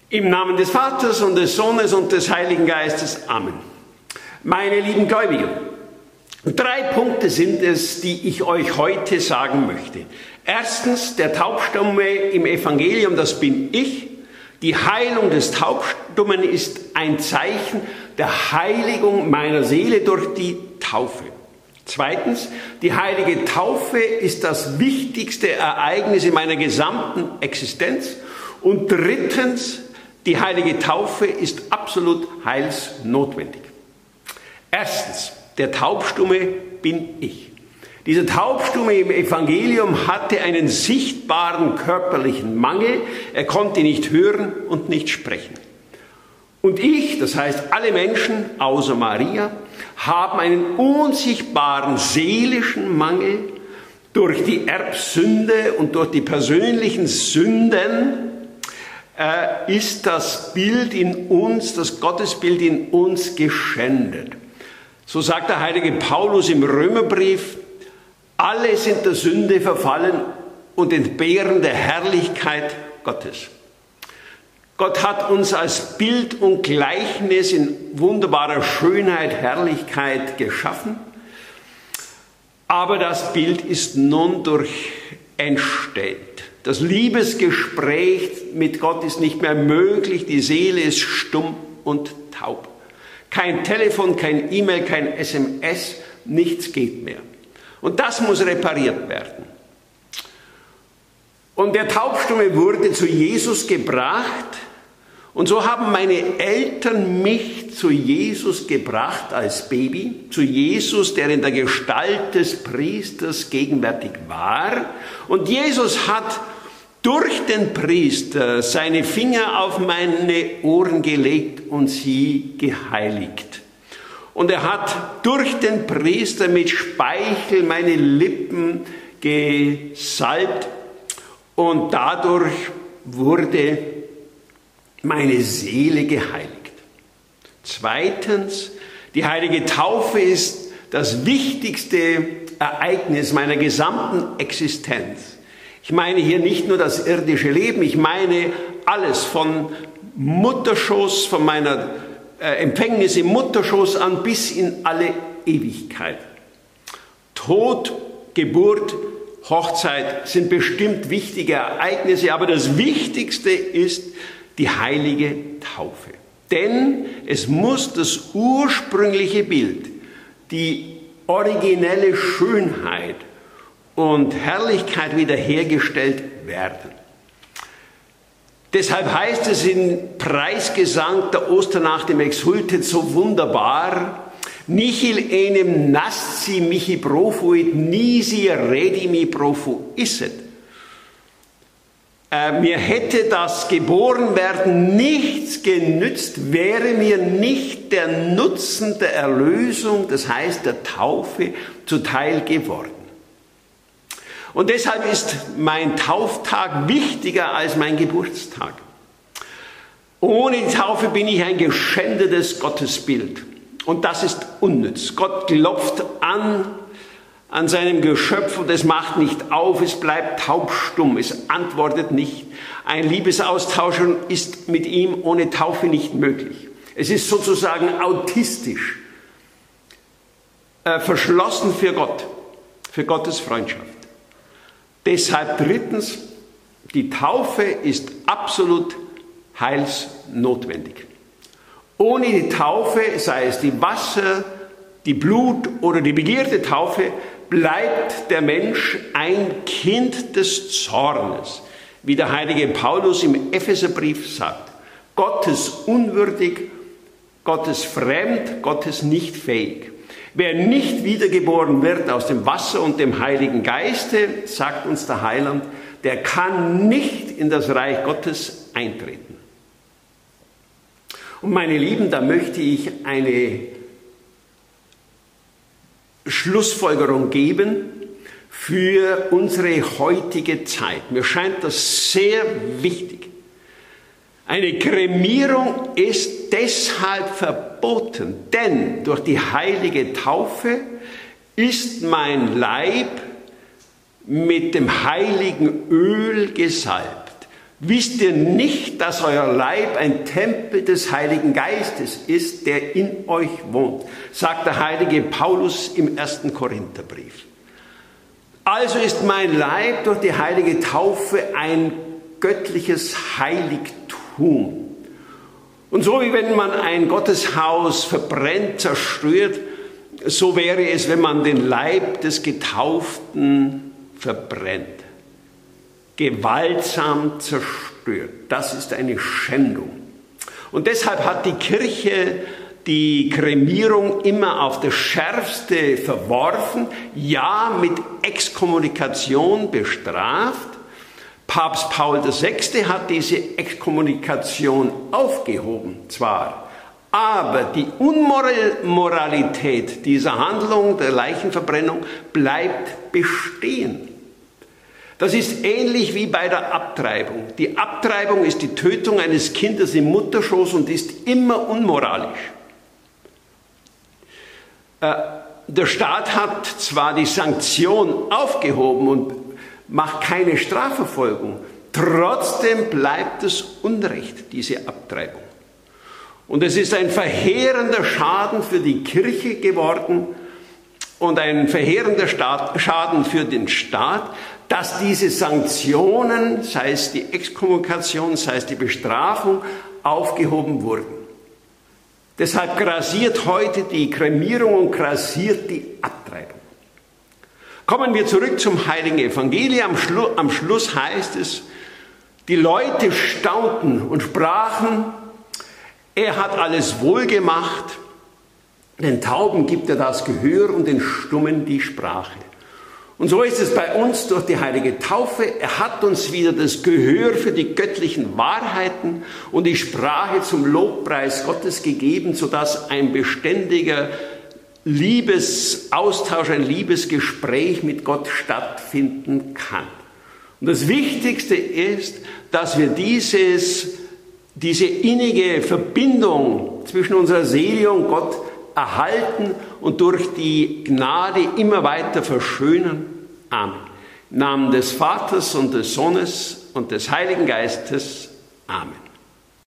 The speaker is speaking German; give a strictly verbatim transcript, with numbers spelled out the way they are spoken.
Im Namen des Vaters und des Sohnes und des Heiligen Geistes. Amen. Meine lieben Gläubigen, drei Punkte sind es, die ich euch heute sagen möchte. Erstens, der Taubstumme im Evangelium, das bin ich. Die Heilung des Taubstummen ist ein Zeichen der Heiligung meiner Seele durch die Taufe. Zweitens, die heilige Taufe ist das wichtigste Ereignis in meiner gesamten Existenz. Und drittens, die heilige Taufe ist absolut heilsnotwendig. Erstens, der Taubstumme bin ich. Dieser Taubstumme im Evangelium hatte einen sichtbaren körperlichen Mangel. Er konnte nicht hören und nicht sprechen. Und ich, das heißt alle Menschen außer Maria, haben einen unsichtbaren seelischen Mangel. Durch die Erbsünde und durch die persönlichen Sünden äh, ist das Bild in uns, das Gottesbild in uns geschändet. So sagt der heilige Paulus im Römerbrief, alle sind der Sünde verfallen und entbehren der Herrlichkeit Gottes. Gott hat uns als Bild und Gleichnis in wunderbarer Schönheit, Herrlichkeit geschaffen. Aber das Bild ist nun durch entstellt. Das Liebesgespräch mit Gott ist nicht mehr möglich. Die Seele ist stumm und taub. Kein Telefon, kein E-Mail, kein S M S, nichts geht mehr. Und das muss repariert werden. Und der Taubstumme wurde zu Jesus gebracht. Und so haben meine Eltern mich zu Jesus gebracht als Baby. Zu Jesus, der in der Gestalt des Priesters gegenwärtig war. Und Jesus hat durch den Priester seine Finger auf meine Ohren gelegt und sie geheiligt. Und er hat durch den Priester mit Speichel meine Lippen gesalbt und dadurch wurde meine Seele geheiligt. Zweitens, die heilige Taufe ist das wichtigste Ereignis meiner gesamten Existenz. Ich meine hier nicht nur das irdische Leben, ich meine alles von Mutterschoß, von meiner äh, Empfängnis im Mutterschoß an bis in alle Ewigkeit. Tod, Geburt, Hochzeit sind bestimmt wichtige Ereignisse, aber das Wichtigste ist die heilige Taufe. Denn es muss das ursprüngliche Bild, die originelle Schönheit und Herrlichkeit wiederhergestellt werden. Deshalb heißt es in Preisgesang der Osternacht im Exultet so wunderbar, Nihil enim nasci mihi profuit, nisi redimi profuisset. Äh, mir hätte das Geborenwerden nichts genützt, wäre mir nicht der Nutzen der Erlösung, das heißt der Taufe, zuteil geworden. Und deshalb ist mein Tauftag wichtiger als mein Geburtstag. Ohne die Taufe bin ich ein geschändetes Gottesbild. Und das ist unnütz. Gott klopft an, an seinem Geschöpf und es macht nicht auf, es bleibt taubstumm, es antwortet nicht. Ein Liebesaustausch ist mit ihm ohne Taufe nicht möglich. Es ist sozusagen autistisch, äh, verschlossen für Gott, für Gottes Freundschaft. Deshalb drittens, die Taufe ist absolut heilsnotwendig. Ohne die Taufe, sei es die Wasser-, die Blut- oder die begehrte Taufe, bleibt der Mensch ein Kind des Zornes. Wie der heilige Paulus im Epheserbrief sagt, Gottes unwürdig, Gottes fremd, Gottes nicht fähig. Wer nicht wiedergeboren wird aus dem Wasser und dem Heiligen Geiste, sagt uns der Heiland, der kann nicht in das Reich Gottes eintreten. Und meine Lieben, da möchte ich eine Schlussfolgerung geben für unsere heutige Zeit. Mir scheint das sehr wichtig. Eine Kremierung ist deshalb verboten, denn durch die heilige Taufe ist mein Leib mit dem heiligen Öl gesalbt. Wisst ihr nicht, dass euer Leib ein Tempel des Heiligen Geistes ist, der in euch wohnt, sagt der heilige Paulus im ersten Korintherbrief. Also ist mein Leib durch die heilige Taufe ein göttliches Heiligtum. Und so wie wenn man ein Gotteshaus verbrennt, zerstört, so wäre es, wenn man den Leib des Getauften verbrennt. Gewaltsam zerstört. Das ist eine Schändung. Und deshalb hat die Kirche die Kremierung immer auf das Schärfste verworfen, ja mit Exkommunikation bestraft. Papst Paul der Sechste hat diese Exkommunikation aufgehoben, zwar, aber die Unmoralität dieser Handlung der Leichenverbrennung bleibt bestehen. Das ist ähnlich wie bei der Abtreibung. Die Abtreibung ist die Tötung eines Kindes im Mutterschoß und ist immer unmoralisch. Äh, der Staat hat zwar die Sanktion aufgehoben und macht keine Strafverfolgung, trotzdem bleibt es Unrecht, diese Abtreibung. Und es ist ein verheerender Schaden für die Kirche geworden und ein verheerender Schaden für den Staat, dass diese Sanktionen, sei es die Exkommunikation, sei es die Bestrafung, aufgehoben wurden. Deshalb grassiert heute die Kremierung und grassiert die Abtreibung. Kommen wir zurück zum heiligen Evangelium. Am, Schlu am Schluss heißt es, die Leute staunten und sprachen, er hat alles wohlgemacht, den Tauben gibt er das Gehör und den Stummen die Sprache. Und so ist es bei uns durch die heilige Taufe. Er hat uns wieder das Gehör für die göttlichen Wahrheiten und die Sprache zum Lobpreis Gottes gegeben, sodass ein beständiger Liebesaustausch, ein Liebesgespräch mit Gott stattfinden kann. Und das Wichtigste ist, dass wir dieses, diese innige Verbindung zwischen unserer Seele und Gott erhalten und durch die Gnade immer weiter verschönern. Amen. Im Namen des Vaters und des Sohnes und des Heiligen Geistes. Amen.